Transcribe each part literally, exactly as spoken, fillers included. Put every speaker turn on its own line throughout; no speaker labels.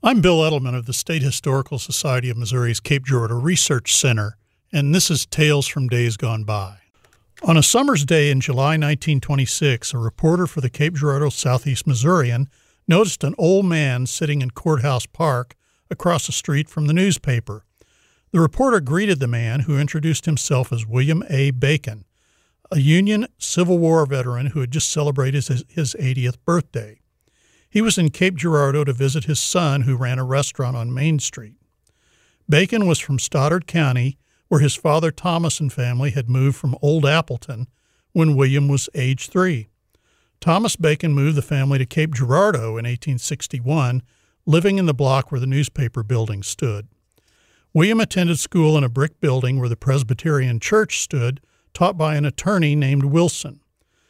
I'm Bill Edelman of the State Historical Society of Missouri's Cape Girardeau Research Center, and this is Tales from Days Gone By. On a summer's day in July nineteen twenty-six, a reporter for the Cape Girardeau Southeast Missourian noticed an old man sitting in Courthouse Park across the street from the newspaper. The reporter greeted the man, who introduced himself as William A. Bacon, a Union Civil War veteran who had just celebrated his, his eightieth birthday. He was in Cape Girardeau to visit his son, who ran a restaurant on Main Street. Bacon was from Stoddard County, where his father Thomas and family had moved from Old Appleton when William was age three. Thomas Bacon moved the family to Cape Girardeau in eighteen sixty-one, living in the block where the newspaper building stood. William attended school in a brick building where the Presbyterian Church stood, taught by an attorney named Wilson.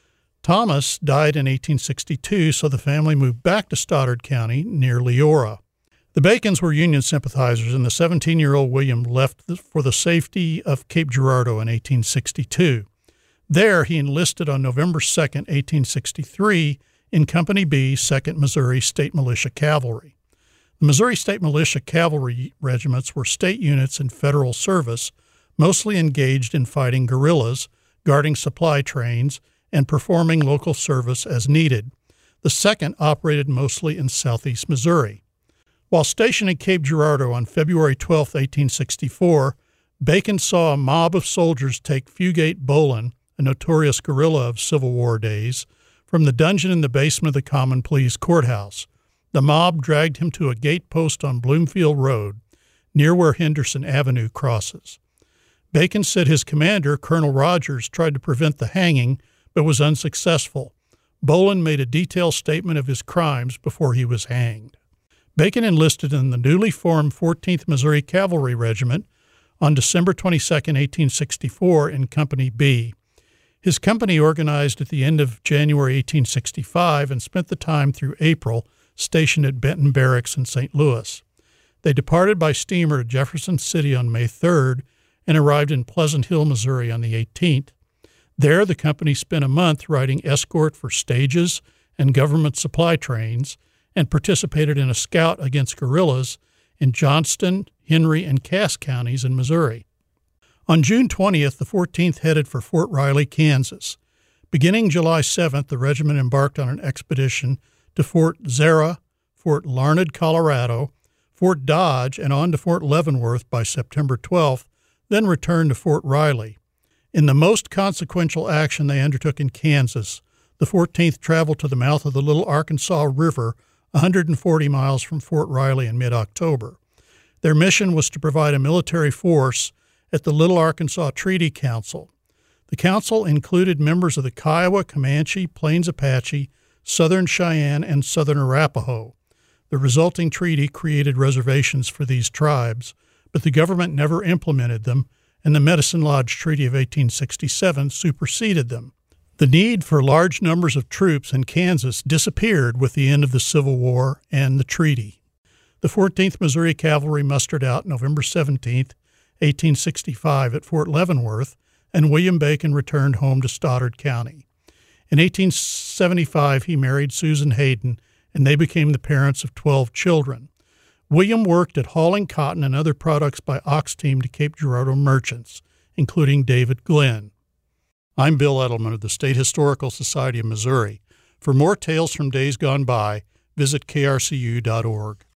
Thomas died in eighteen sixty-two, so the family moved back to Stoddard County near Leora. The Bacons were Union sympathizers, and the seventeen-year-old William left for the safety of Cape Girardeau in eighteen sixty-two. There, he enlisted on November second, eighteen sixty-three, in Company B, second Missouri State Militia Cavalry. The Missouri State Militia Cavalry regiments were state units in federal service, mostly engaged in fighting guerrillas, guarding supply trains, and performing local service as needed. The second operated mostly in southeast Missouri. While stationed at Cape Girardeau on February twelfth, eighteen sixty-four, Bacon saw a mob of soldiers take Fugate Bolin, a notorious guerrilla of Civil War days, from the dungeon in the basement of the Common Pleas Courthouse. The mob dragged him to a gate post on Bloomfield Road, near where Henderson Avenue crosses. Bacon said his commander, Colonel Rogers, tried to prevent the hanging, but was unsuccessful. Bolin made a detailed statement of his crimes before he was hanged. Bacon enlisted in the newly formed fourteenth Missouri Cavalry Regiment on December twenty-second, eighteen sixty-four, in Company B. His company organized at the end of January eighteen sixty-five and spent the time through April stationed at Benton Barracks in Saint Louis. They departed by steamer to Jefferson City on May third and arrived in Pleasant Hill, Missouri on the eighteenth. There, the company spent a month riding escort for stages and government supply trains and participated in a scout against guerrillas in Johnston, Henry, and Cass counties in Missouri. On June twentieth, the fourteenth headed for Fort Riley, Kansas. Beginning July seventh, the regiment embarked on an expedition to Fort Zara, Fort Larned, Colorado, Fort Dodge, and on to Fort Leavenworth by September twelfth, then returned to Fort Riley. In the most consequential action they undertook in Kansas, the fourteenth traveled to the mouth of the Little Arkansas River, one hundred forty miles from Fort Riley in mid-October. Their mission was to provide a military force at the Little Arkansas Treaty Council. The council included members of the Kiowa, Comanche, Plains Apache, Southern Cheyenne, and Southern Arapaho. The resulting treaty created reservations for these tribes, but the government never implemented them, and the Medicine Lodge Treaty of eighteen sixty-seven superseded them. The need for large numbers of troops in Kansas disappeared with the end of the Civil War and the treaty. The fourteenth Missouri Cavalry mustered out November seventeenth, eighteen sixty-five at Fort Leavenworth, and William Bacon returned home to Stoddard County. In eighteen seventy-five, he married Susan Hayden, and they became the parents of twelve children. William worked at hauling cotton and other products by ox team to Cape Girardeau merchants, including David Glenn. I'm Bill Edelman of the State Historical Society of Missouri. For more tales from days gone by, visit K R C U dot org.